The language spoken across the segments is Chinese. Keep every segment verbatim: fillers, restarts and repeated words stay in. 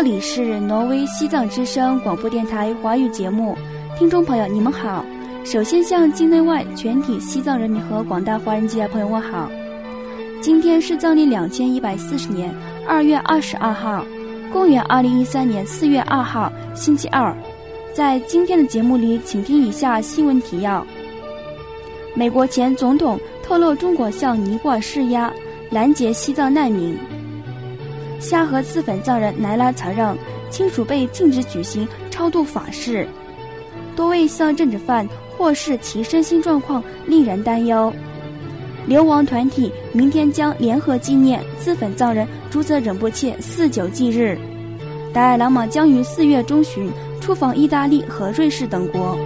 里是挪威西藏之声广播电台华语节目，听众朋友你们好。首先向境内外全体西藏人民和广大华人界朋友问好。今天是藏历两千一百四十年二月二十二号，公元二零一三年四月二号，星期二。在今天的节目里，请听以下新闻提要。美国前总统透露中国向尼泊尔施压，拦截西藏难民。夏河自焚藏人南拉查让亲属被禁止举行超度法事。多位西藏政治犯获释，其身心状况令人担忧。流亡团体明天将联合纪念自焚藏人竹泽忍波切四九忌日。达赖喇嘛将于四月中旬出访意大利和瑞士等国。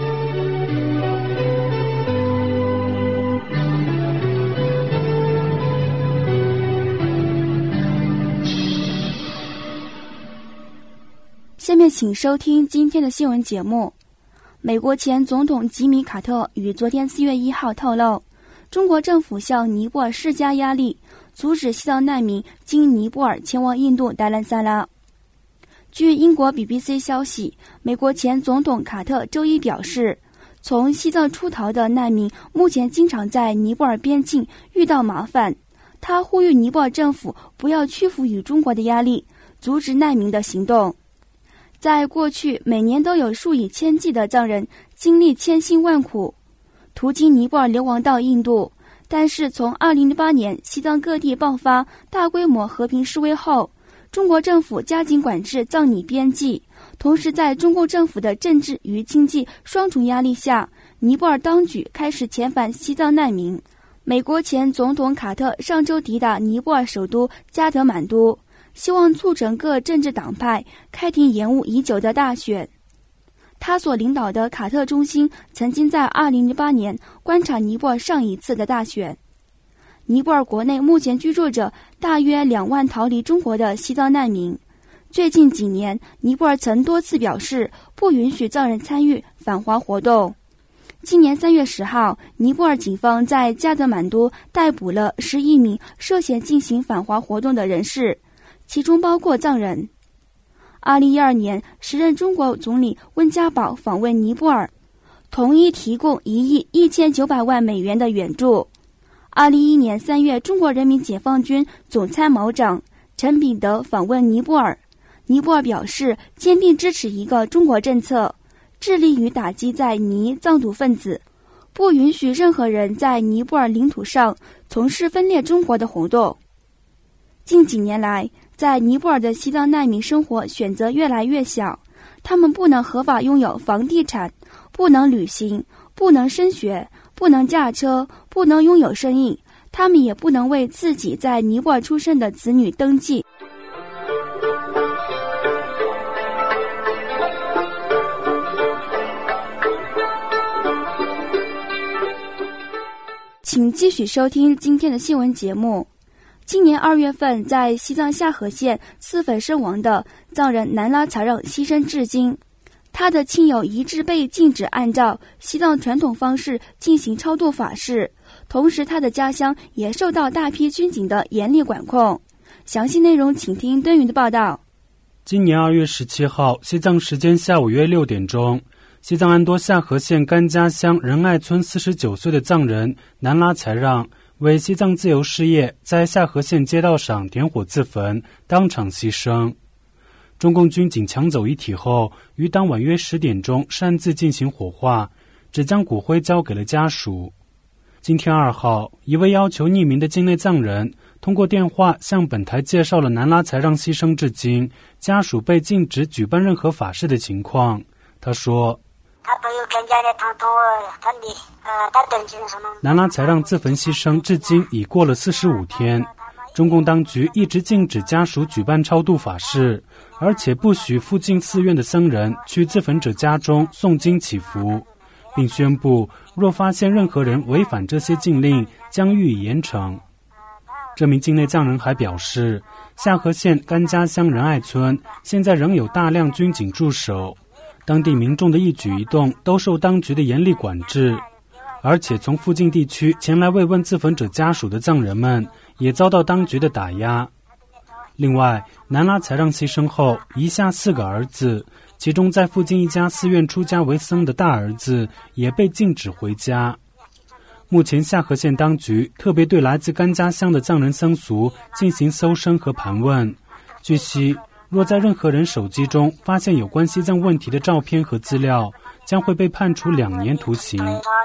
下面请收听今天的新闻节目。美国前总统吉米·卡特于昨天四月一号透露，中国政府向尼泊尔施加压力，阻止西藏难民经尼泊尔前往印度达兰萨拉。据英国 B B C 消息，美国前总统卡特周一表示，从西藏出逃的难民目前经常在尼泊尔边境遇到麻烦。他呼吁尼泊尔政府不要屈服于中国的压力，阻止难民的行动。在过去，每年都有数以千计的藏人经历千辛万苦，途经尼泊尔流亡到印度。但是从二零零八年西藏各地爆发大规模和平示威后，中国政府加紧管制藏尼边际，同时在中共政府的政治与经济双重压力下，尼泊尔当局开始遣返西藏难民。美国前总统卡特上周抵达尼泊尔首都加德满都，希望促成各政治党派开庭延误已久的大选。他所领导的卡特中心曾经在二零零八年观察尼泊尔上一次的大选。尼泊尔国内目前居住着大约两万逃离中国的西藏难民。最近几年，尼泊尔曾多次表示不允许藏人参与反华活动。今年三月十号，尼泊尔警方在加德满都逮捕了十一名涉嫌进行反华活动的人士，其中包括藏人。二零一二年，时任中国总理温家宝访问尼泊尔，同意提供一亿一千九百万美元的援助。二零一一年三月，中国人民解放军总参谋长陈炳德访问尼泊尔，尼泊尔表示坚定支持一个中国政策，致力于打击在尼藏独分子，不允许任何人在尼泊尔领土上从事分裂中国的活动。近几年来，在尼泊尔的西藏难民生活选择越来越小，他们不能合法拥有房地产，不能旅行，不能升学，不能驾车，不能拥有生意，他们也不能为自己在尼泊尔出生的子女登记。请继续收听今天的新闻节目。今年二月份，在西藏夏河县自焚身亡的藏人南拉查让牺牲至今，他的亲友一致被禁止按照西藏传统方式进行超度法事，同时他的家乡也受到大批军警的严厉管控。详细内容请听敦云的报道。 今年二月十七号，西藏时间下午约六点钟，西藏安多夏河县甘家乡仁爱村四十九岁的藏人南拉才让为西藏自由事业，在夏河县街道上点火自焚，当场牺牲。中共军警抢走遗体后，于当晚约十点钟擅自进行火化，只将骨灰交给了家属。今天二号，一位要求匿名的境内藏人通过电话向本台介绍了南拉才让牺牲至今，家属被禁止举办任何法事的情况。他说，南拉才让自焚牺牲至今已过了四十五天，中共当局一直禁止家属举办超度法事，而且不许附近寺院的僧人去自焚者家中诵经祈福，并宣布若发现任何人违反这些禁令，将予以严惩。这名境内藏人还表示，夏河县甘家乡仁爱村现在仍有大量军警驻守，当地民众的一举一动都受当局的严厉管制，而且从附近地区前来慰问自焚者家属的藏人们也遭到当局的打压。 另外，南拉才让牺牲后遗下四个儿子，其中在附近一家寺院出家为僧的大儿子也被禁止回家。目前夏河县当局特别对来自甘家乡的藏人僧俗进行搜身和盘问。据悉，若在任何人手机中发现有关西藏问题的照片和资料，将会被判处两年徒刑。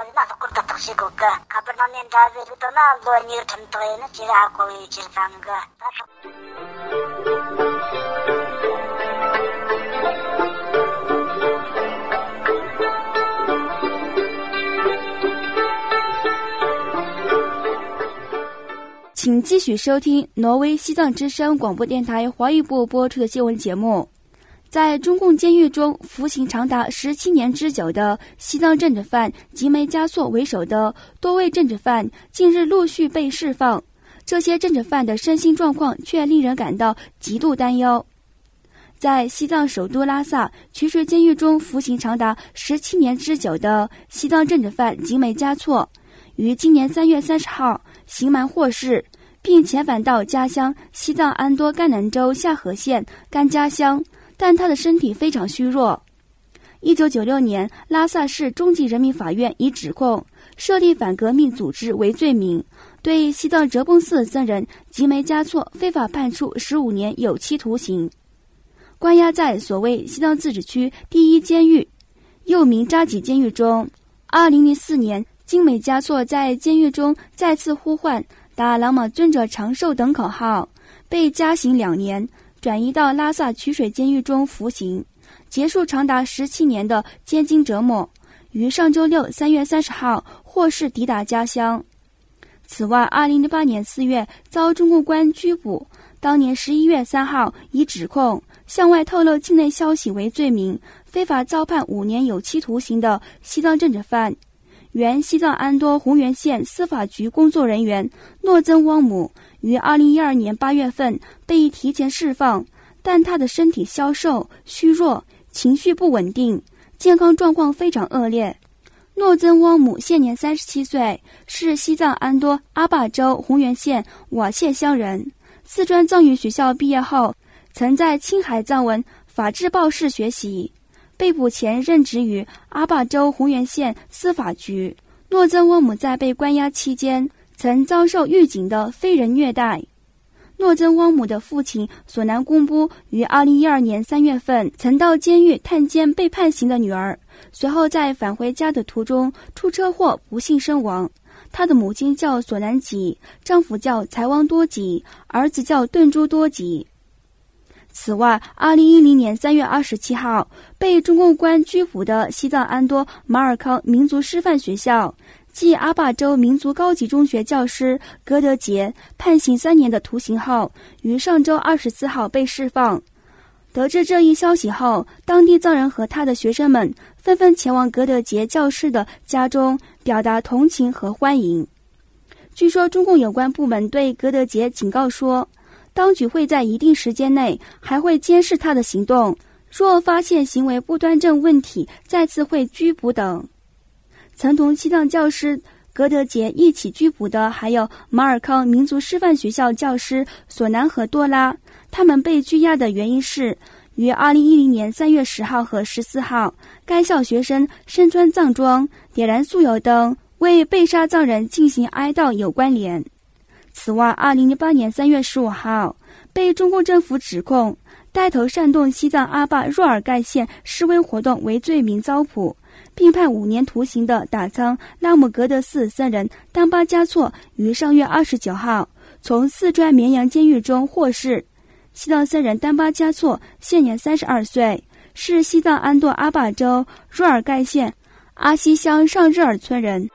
请继续收听挪威西藏之声广播电台华语部播出的新闻节目。在中共监狱中服刑长达十七年之久的西藏政治犯吉梅嘉措为首的多位政治犯近日陆续被释放，这些政治犯的身心状况却令人感到极度担忧。在西藏首都拉萨曲水监狱中服刑长达十七年之久的西藏政治犯吉梅嘉措于今年三月三十号刑满获释，并遣返到家乡西藏安多甘南州夏河县甘家乡，但他的身体非常虚弱。一九九六年，拉萨市中级人民法院以指控设立反革命组织为罪名，对西藏哲蚌寺僧人吉梅嘉措非法判处十五年有期徒刑，关押在所谓西藏自治区第一监狱，又名扎吉监狱中。二零零四年，吉梅嘉措在监狱中再次呼唤达喇嘛尊者长寿等口号，被加刑两年，转移到拉萨曲水监狱中服刑，结束长达十七年的监禁折磨，于上周六三月三十号获释抵达家乡。此外，二零零八年四月遭中共官拘捕，当年十一月三号以指控向外透露境内消息为罪名，非法遭判五年有期徒刑的西藏政治犯原西藏安多红源县司法局工作人员诺增汪姆于二零一二年八月份被提前释放，但他的身体消瘦、虚弱，情绪不稳定，健康状况非常恶劣。诺增汪姆现年三十七岁，是西藏安多阿坝州红源县瓦谢乡人。四川藏语学校毕业后，曾在青海藏文法制报室学习。被捕前任职于阿坝州红源县司法局。诺增汪姆在被关押期间，曾遭受狱警的非人虐待。诺增汪姆的父亲索南公布于二零一二年三月份曾到监狱探监被判刑的女儿，随后在返回家的途中出车祸不幸身亡。他的母亲叫索南吉，丈夫叫才汪多吉，儿子叫顿珠多吉。此外，二零一零年三月二十七号被中共官拘捕的西藏安多马尔康民族师范学校暨阿坝州民族高级中学教师格德杰判刑三年的徒刑后，于上周二十四号被释放。得知这一消息后，当地藏人和他的学生们纷纷前往格德杰教师的家中表达同情和欢迎。据说中共有关部门对格德杰警告说，当局会在一定时间内还会监视他的行动，若发现行为不端正问题，再次会拘捕等。曾同西藏教师格德杰一起拘捕的还有马尔康民族师范学校教师索南和多拉，他们被拘押的原因是于二零一零年三月十号和十四号，该校学生身穿藏装，点燃酥油灯，为被杀藏人进行哀悼有关联。此外，二零零八年三月十五号，被中共政府指控带头煽动西藏阿坝若尔盖县示威活动为罪名遭捕，并判五年徒刑的打仓拉姆格德寺僧人丹巴嘉措于上月二十九号从四川绵阳监狱中获释。西藏僧人丹巴嘉措现年三十二岁，是西藏安多阿坝州若尔盖县阿西乡上日尔村人。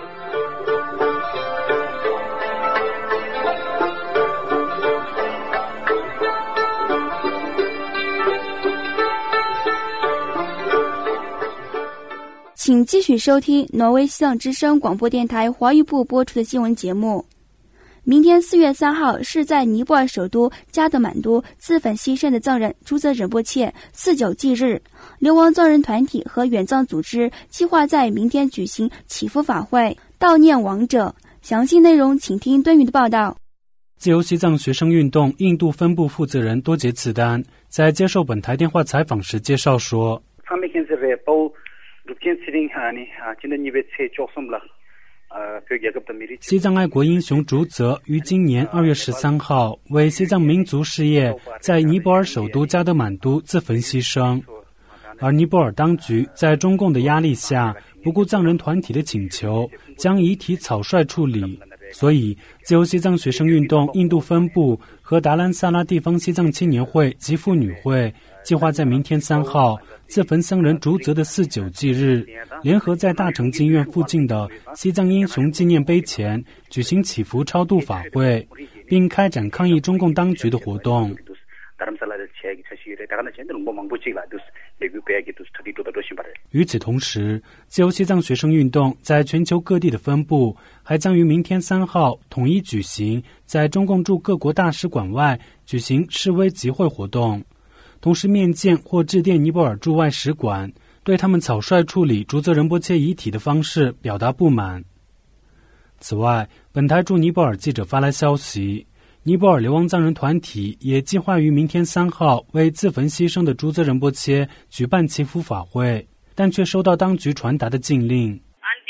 请继续收听挪威西藏之声广播电台华语部播出的新闻节目。明天四月三号是在尼泊尔首都加德满都自焚牺牲的藏人朱泽仁波切四九忌日，流亡藏人团体和远藏组织计划在明天举行祈福法会，悼念亡者。详细内容请听敦宇的报道。 自由西藏学生运动印度分部负责人多杰次丹在接受本台电话采访时介绍说，西藏爱国英雄竹泽于今年二月十三号为西藏民族事业在尼泊尔首都加德满都自焚牺牲，而尼泊尔当局在中共的压力下不顾藏人团体的请求，将遗体草率处理。所以自由西藏学生运动印度分部和达兰萨拉地方西藏青年会及妇女会计划在明天三号自焚僧人竹泽的四九忌日，联合在大成经院附近的西藏英雄纪念碑前举行祈福超度法会，并开展抗议中共当局的活动。与此同时，自由西藏学生运动在全球各地的分部还将于明天三号统一举行在中共驻各国大使馆外举行示威集会活动，同时面见或致电尼泊尔驻外使馆，对他们草率处理竹泽仁波切遗体的方式表达不满。此外，本台驻尼泊尔记者发来消息，尼泊尔流亡藏人团体也计划于明天三号为自焚牺牲的竹泽仁波切举办祈福法会，但却收到当局传达的禁令。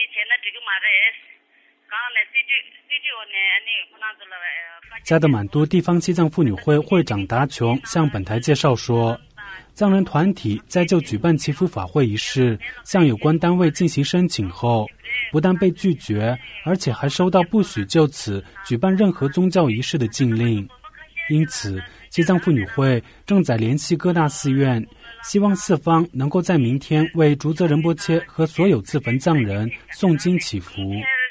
加德满都地方西藏妇女会会长达琼向本台介绍说，藏人团体在就举办祈福法会一事向有关单位进行申请后，不但被拒绝，而且还收到不许就此举办任何宗教仪式的禁令。因此，西藏妇女会正在联系各大寺院，希望四方能够在明天为竹泽仁波切和所有自焚藏人诵经祈福。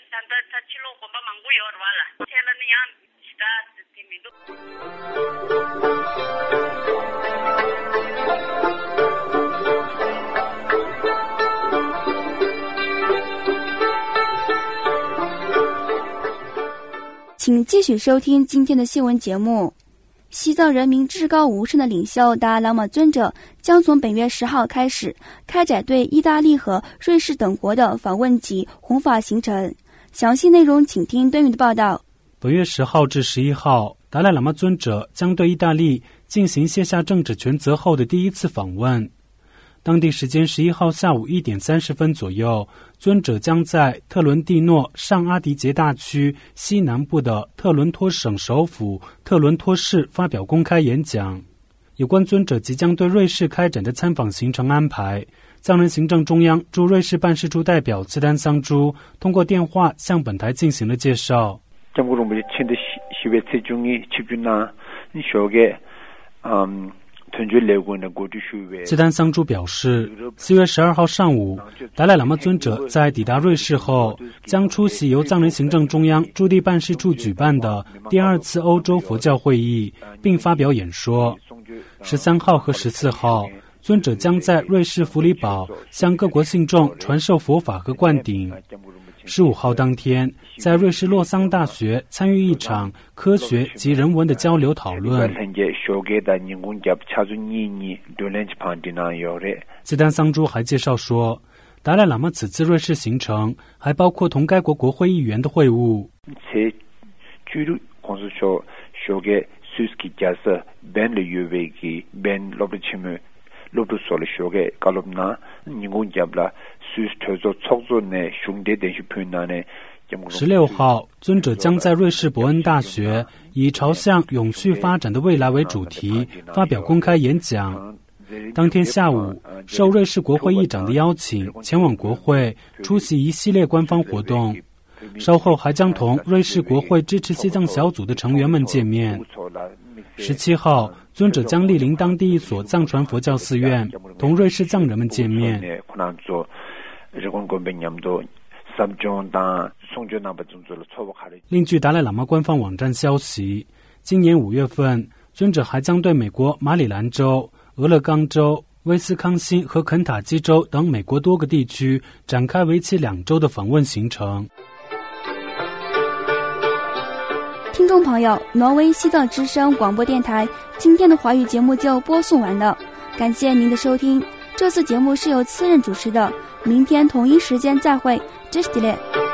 请继续收听今天的新闻节目。西藏人民至高无上的领袖达赖喇嘛尊者将从本月十号开始开展对意大利和瑞士等国的访问及弘法行程。详细内容请听敦宇的报道。 本月十号至十一号，达赖喇嘛尊者将对意大利进行卸下政治权责后的第一次访问。当地时间十一号下午一点三十分左右，尊者将在特伦蒂诺上阿迪杰大区西南部的特伦托省首府特伦托市发表公开演讲。有关尊者即将对瑞士开展的参访行程安排，藏人行政中央驻瑞士办事处代表次丹桑珠通过电话向本台进行了介绍。次丹桑珠表示，四月十二号上午，达赖喇嘛尊者在抵达瑞士后，将出席由藏人行政中央驻地办事处举办的第二次欧洲佛教会议，并发表演说。十三号和十四号，尊者将在瑞士弗里堡向各国信众传授佛法和灌顶。十五号当天，在瑞士洛桑大学参与一场科学及人文的交流讨论。次丹桑珠还介绍说，达赖喇嘛此次瑞士行程还包括同该国国会议员的会晤。十六号，尊者将在瑞士伯恩大学以朝向永续发展的未来为主题发表公开演讲。当天下午，受瑞士国会议长的邀请，前往国会出席一系列官方活动。稍后还将同瑞士国会支持西藏小组的成员们见面。十七号，尊者将莅临当地一所藏传佛教寺院，同瑞士藏人们见面。另据达赖喇嘛官方网站消息，今年五月份，尊者还将对美国马里兰州、俄勒冈州、威斯康辛和肯塔基州等美国多个地区展开为期两周的访问行程。 听众朋友，挪威西藏之声广播电台今天的华语节目就播送完了，感谢您的收听。这次节目是由次任主持的，明天同一时间再会，这是迪列。